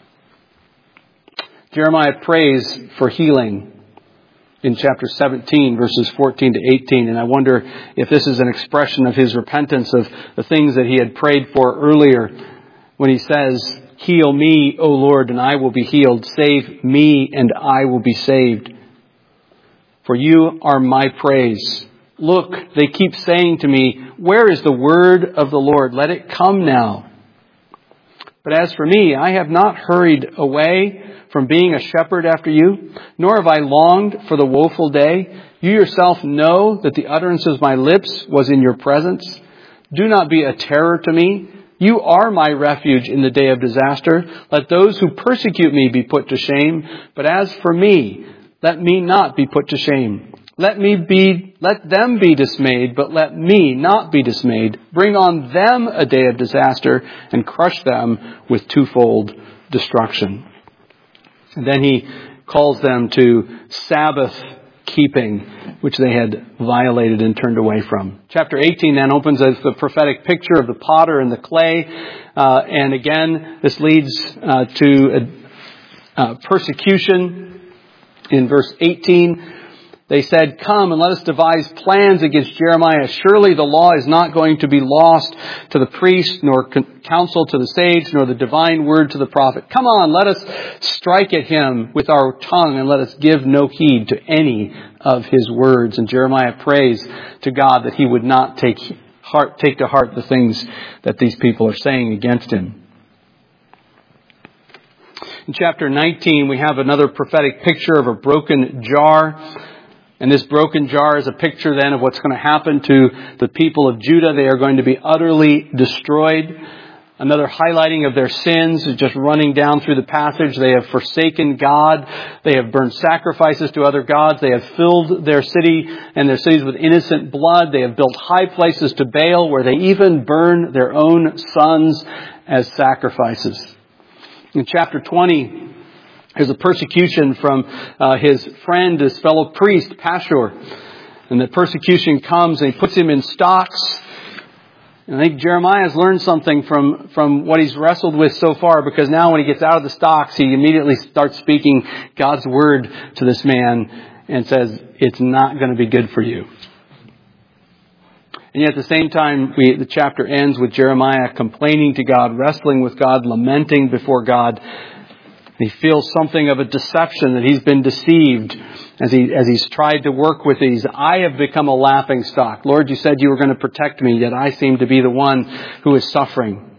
Jeremiah prays for healing in chapter seventeen, verses fourteen to eighteen. And I wonder if this is an expression of his repentance of the things that he had prayed for earlier when he says, "Heal me, O Lord, and I will be healed. Save me, and I will be saved. For you are my praise. Look, they keep saying to me, where is the word of the Lord? Let it come now. But as for me, I have not hurried away from being a shepherd after you, nor have I longed for the woeful day. You yourself know that the utterance of my lips was in your presence. Do not be a terror to me. You are my refuge in the day of disaster. Let those who persecute me be put to shame. But as for me, let me not be put to shame. Let me be let them be dismayed, but let me not be dismayed. Bring on them a day of disaster and crush them with twofold destruction. And then he calls them to Sabbath keeping, which they had violated and turned away from. Chapter eighteen then opens as the prophetic picture of the potter and the clay. Uh, and again, this leads uh, to a, uh, persecution. In verse eighteen, they said, "Come and let us devise plans against Jeremiah. Surely the law is not going to be lost to the priest, nor counsel to the sage, nor the divine word to the prophet. Come on, let us strike at him with our tongue, and let us give no heed to any of his words." And Jeremiah prays to God that he would not take heart, take to heart the things that these people are saying against him. In chapter nineteen, we have another prophetic picture of a broken jar. And this broken jar is a picture then of what's going to happen to the people of Judah. They are going to be utterly destroyed. Another highlighting of their sins is just running down through the passage. They have forsaken God. They have burned sacrifices to other gods. They have filled their city and their cities with innocent blood. They have built high places to Baal, where they even burn their own sons as sacrifices. In chapter twenty, there's a persecution from uh, his friend, his fellow priest, Pashur. And the persecution comes and he puts him in stocks. And I think Jeremiah has learned something from, from what he's wrestled with so far, because now when he gets out of the stocks, he immediately starts speaking God's word to this man and says, it's not going to be good for you. And yet at the same time, we, the chapter ends with Jeremiah complaining to God, wrestling with God, lamenting before God. He feels something of a deception, that he's been deceived as he as he's tried to work with these. I have become a laughing stock. Lord, you said you were going to protect me, yet I seem to be the one who is suffering.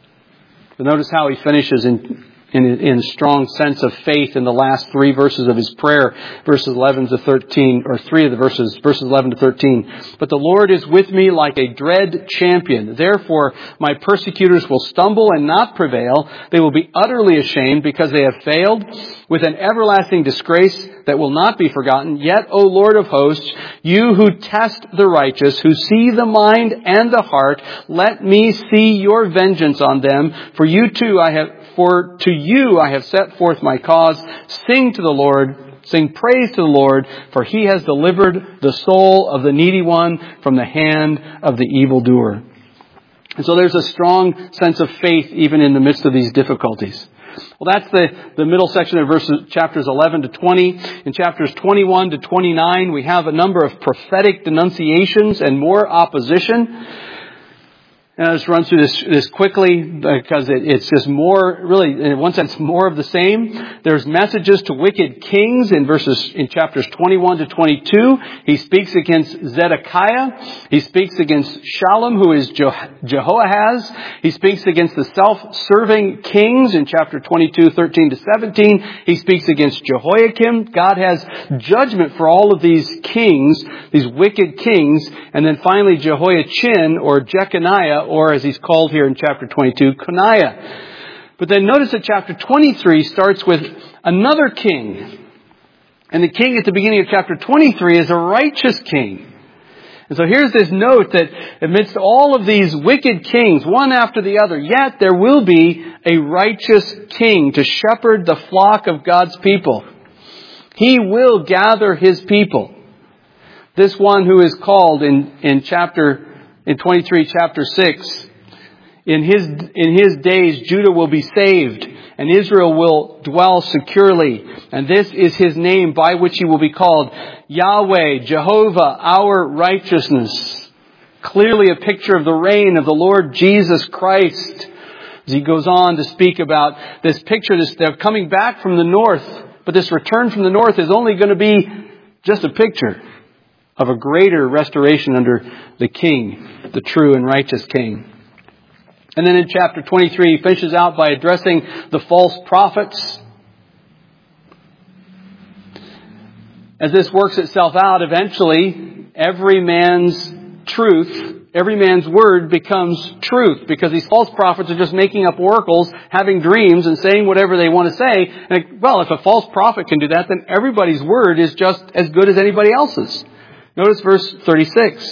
But notice how he finishes in in, in a strong sense of faith in the last three verses of his prayer, verses eleven to thirteen, or three of the verses, verses eleven to thirteen. But the Lord is with me like a dread champion. Therefore, my persecutors will stumble and not prevail. They will be utterly ashamed because they have failed, with an everlasting disgrace that will not be forgotten. Yet, O Lord of hosts, you who test the righteous, who see the mind and the heart, let me see your vengeance on them. For you too I have, for to you I have set forth my cause. Sing to the Lord, sing praise to the Lord, for he has delivered the soul of the needy one from the hand of the evildoer. And so there's a strong sense of faith even in the midst of these difficulties. Well, that's the, the middle section of verses, chapters eleven to twenty. In chapters twenty-one to twenty-nine, we have a number of prophetic denunciations and more opposition. And I'll just run through this, this quickly because it, it's just more, really, in one sense, more of the same. There's messages to wicked kings in verses, in chapters twenty-one to twenty-two. He speaks against Zedekiah. He speaks against Shallum, who is Jehoahaz. He speaks against the self-serving kings in chapter twenty-two, thirteen to seventeen. He speaks against Jehoiakim. God has judgment for all of these kings, these wicked kings. And then finally, Jehoiachin, or Jeconiah, or as he's called here in chapter twenty-two, Coniah. But then notice that chapter twenty-three starts with another king. And the king at the beginning of chapter twenty-three is a righteous king. And so here's this note that amidst all of these wicked kings, one after the other, yet there will be a righteous king to shepherd the flock of God's people. He will gather his people. This one who is called in, in chapter In twenty-three, chapter six, in his, in his days, Judah will be saved and Israel will dwell securely. And this is his name by which he will be called Yahweh, Jehovah, our righteousness. Clearly a picture of the reign of the Lord Jesus Christ. As he goes on to speak about this picture, this, they're coming back from the north, but this return from the north is only going to be just a picture of a greater restoration under the King, the true and righteous King. And then in chapter twenty-three, he finishes out by addressing the false prophets. As this works itself out, eventually, every man's truth, every man's word becomes truth, because these false prophets are just making up oracles, having dreams, and saying whatever they want to say. And, well, if a false prophet can do that, then everybody's word is just as good as anybody else's. Notice verse thirty-six.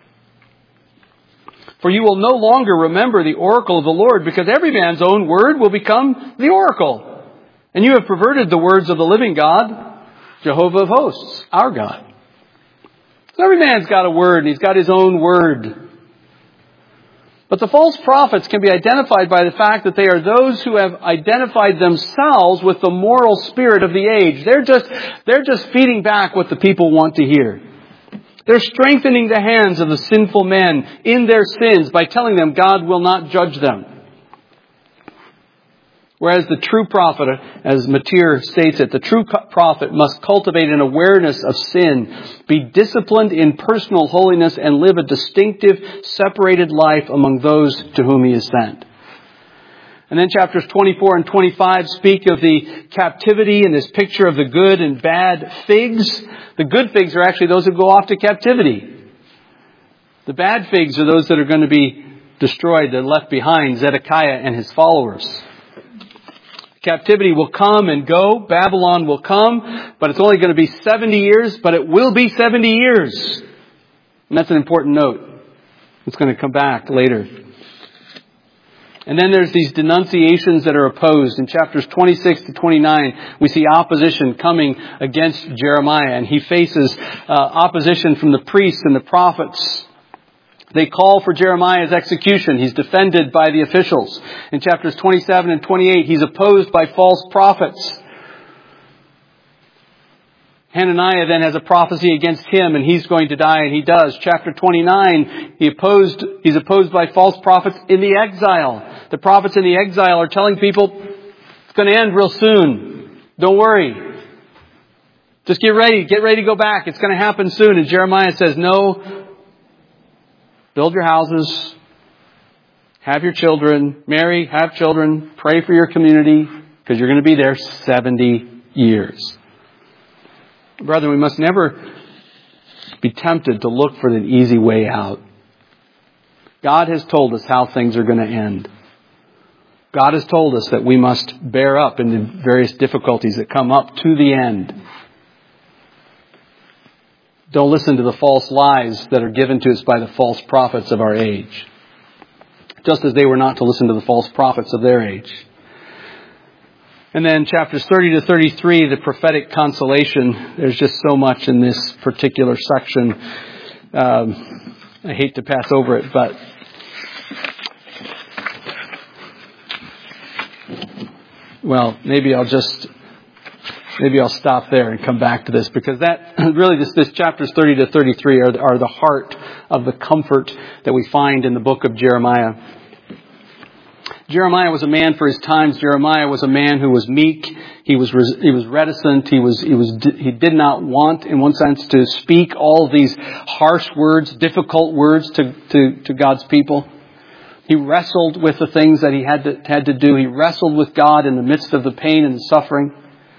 For you will no longer remember the oracle of the Lord, because every man's own word will become the oracle. And you have perverted the words of the living God, Jehovah of hosts, our God. So every man's got a word, and he's got his own word. But the false prophets can be identified by the fact that they are those who have identified themselves with the moral spirit of the age. They're just, they're just feeding back what the people want to hear. They're strengthening the hands of the sinful men in their sins by telling them God will not judge them. Whereas the true prophet, as Matir states it, the true prophet must cultivate an awareness of sin, be disciplined in personal holiness, and live a distinctive, separated life among those to whom he is sent. And then chapters twenty-four and twenty-five speak of the captivity and this picture of the good and bad figs. The good figs are actually those who go off to captivity. The bad figs are those that are going to be destroyed, they're left behind, Zedekiah and his followers. Captivity will come and go. Babylon will come, but it's only going to be seventy years, but it will be seventy years. And that's an important note. It's going to come back later. And then there's these denunciations that are opposed. In chapters twenty-six to twenty-nine, we see opposition coming against Jeremiah, and he faces uh, opposition from the priests and the prophets. They call for Jeremiah's execution. He's defended by the officials. In chapters twenty-seven and twenty-eight, he's opposed by false prophets. Hananiah then has a prophecy against him, and he's going to die, and he does. Chapter twenty-nine, he opposed, he's opposed by false prophets in the exile. The prophets in the exile are telling people, it's going to end real soon. Don't worry. Just get ready. Get ready to go back. It's going to happen soon. And Jeremiah says, no. Build your houses, have your children, marry, have children, pray for your community, because you're going to be there seventy years. Brethren, we must never be tempted to look for an easy way out. God has told us how things are going to end. God has told us that we must bear up in the various difficulties that come up to the end. Don't listen to the false lies that are given to us by the false prophets of our age. Just as they were not to listen to the false prophets of their age. And then chapters thirty to thirty-three, the prophetic consolation. There's just so much in this particular section. Um, I hate to pass over it, but well, maybe I'll just Maybe I'll stop there and come back to this, because that really this, this chapters thirty to thirty-three are, are the heart of the comfort that we find in the book of Jeremiah. Jeremiah was a man for his times. Jeremiah was a man who was meek. He was he was reticent. He was he was he did not want, in one sense, to speak all of these harsh words, difficult words to, to, to God's people. He wrestled with the things that he had to had to do. He wrestled with God in the midst of the pain and the suffering.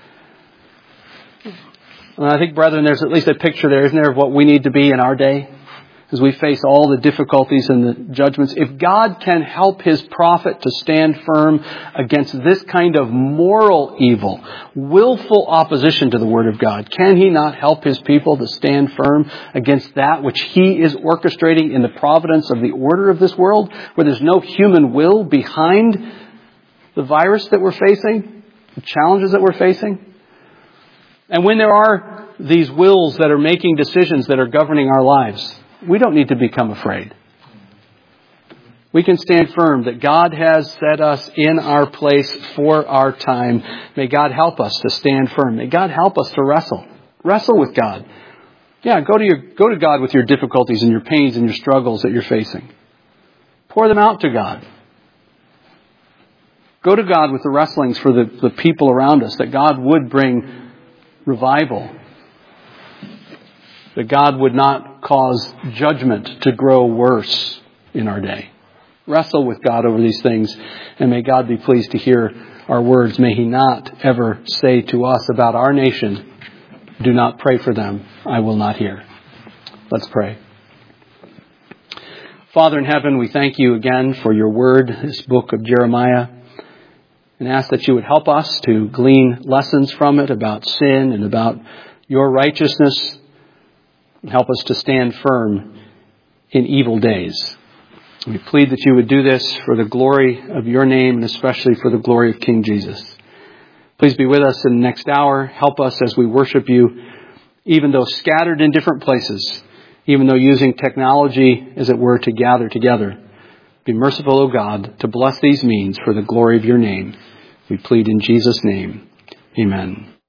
And I think, brethren, there's at least a picture there, isn't there, of what we need to be in our day as we face all the difficulties and the judgments. If God can help His prophet to stand firm against this kind of moral evil, willful opposition to the Word of God, can He not help His people to stand firm against that which He is orchestrating in the providence of the order of this world, where there's no human will behind the virus that we're facing, the challenges that we're facing? And when there are these wills that are making decisions that are governing our lives, we don't need to become afraid. We can stand firm that God has set us in our place for our time. May God help us to stand firm. May God help us to wrestle. Wrestle with God. Yeah, go to your go to God with your difficulties and your pains and your struggles that you're facing. Pour them out to God. Go to God with the wrestlings for the, the people around us, that God would bring revival, that God would not cause judgment to grow worse in our day. Wrestle with God over these things, and may God be pleased to hear our words. May He not ever say to us about our nation, do not pray for them, I will not hear. Let's pray. Father in heaven, we thank You again for Your word, this book of Jeremiah, and ask that You would help us to glean lessons from it about sin and about Your righteousness, Help us to stand firm in evil days. We plead that you would do this for the glory of your name and especially for the glory of King Jesus. Please be with us in the next hour. Help us as we worship you, even though scattered in different places, even though using technology, as it were, to gather together. Be merciful, O God, to bless these means for the glory of your name. We plead in Jesus' name. Amen.